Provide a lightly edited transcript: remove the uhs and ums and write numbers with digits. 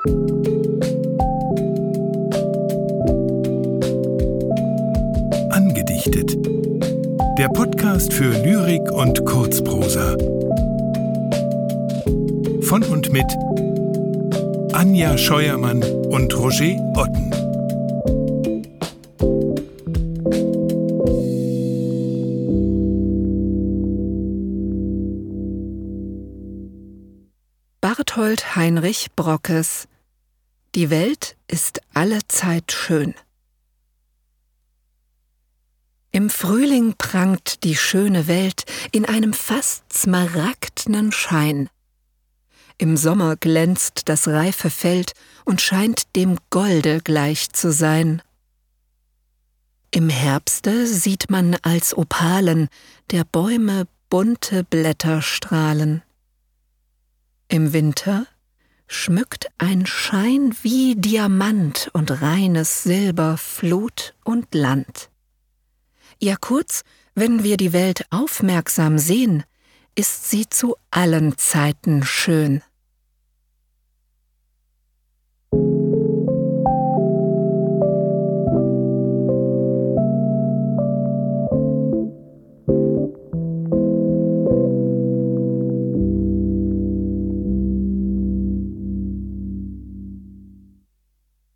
Angedichtet. Der Podcast für Lyrik und Kurzprosa. Von und mit Anja Scheuermann und Roger Otten. Barthold Heinrich Brockes: Die Welt ist allezeit schön. Im Frühling prangt die schöne Welt in einem fast smaragdnen Schein. Im Sommer glänzt das reife Feld und scheint dem Golde gleich zu sein. Im Herbste sieht man als Opalen der Bäume bunte Blätter strahlen. Im Winter schmückt ein Schein wie Diamant und reines Silber Flut und Land. Ja, kurz, wenn wir die Welt aufmerksam sehen, ist sie zu allen Zeiten schön.